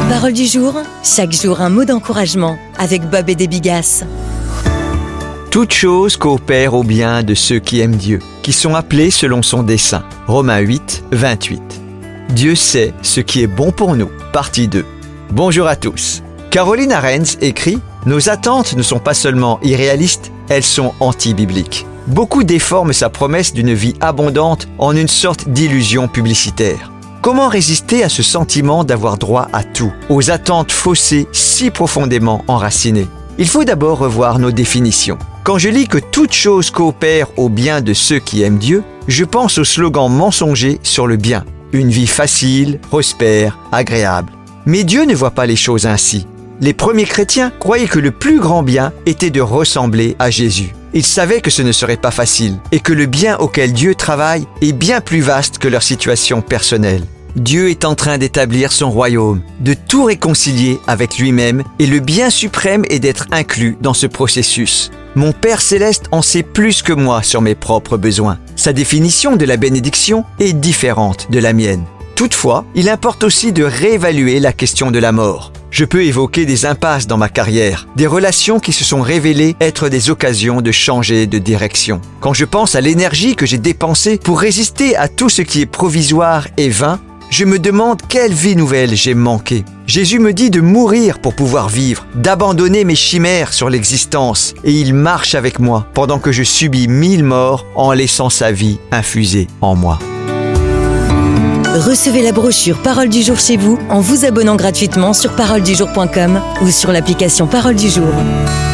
Parole du jour, chaque jour un mot d'encouragement avec Bob et des Bigas. Toute chose coopère au bien de ceux qui aiment Dieu, qui sont appelés selon son dessein. Romains 8, 28. Dieu sait ce qui est bon pour nous. Partie 2. Bonjour à tous. Caroline Arends écrit « Nos attentes ne sont pas seulement irréalistes, elles sont anti-bibliques. Beaucoup déforment sa promesse d'une vie abondante en une sorte d'illusion publicitaire. Comment résister à ce sentiment d'avoir droit à tout, aux attentes faussées si profondément enracinées? Il faut d'abord revoir nos définitions. Quand je lis que toute chose coopère au bien de ceux qui aiment Dieu, je pense au slogan mensonger sur le bien. Une vie facile, prospère, agréable. Mais Dieu ne voit pas les choses ainsi. Les premiers chrétiens croyaient que le plus grand bien était de ressembler à Jésus. Ils savaient que ce ne serait pas facile et que le bien auquel Dieu travaille est bien plus vaste que leur situation personnelle. Dieu est en train d'établir son royaume, de tout réconcilier avec lui-même et le bien suprême est d'être inclus dans ce processus. Mon Père Céleste en sait plus que moi sur mes propres besoins. Sa définition de la bénédiction est différente de la mienne. Toutefois, il importe aussi de réévaluer la question de la mort. Je peux évoquer des impasses dans ma carrière, des relations qui se sont révélées être des occasions de changer de direction. Quand je pense à l'énergie que j'ai dépensée pour résister à tout ce qui est provisoire et vain, je me demande quelle vie nouvelle j'ai manqué. Jésus me dit de mourir pour pouvoir vivre, d'abandonner mes chimères sur l'existence, et il marche avec moi pendant que je subis 1000 morts en laissant sa vie infuser en moi. Recevez la brochure Parole du jour chez vous en vous abonnant gratuitement sur paroledujour.com ou sur l'application Parole du jour.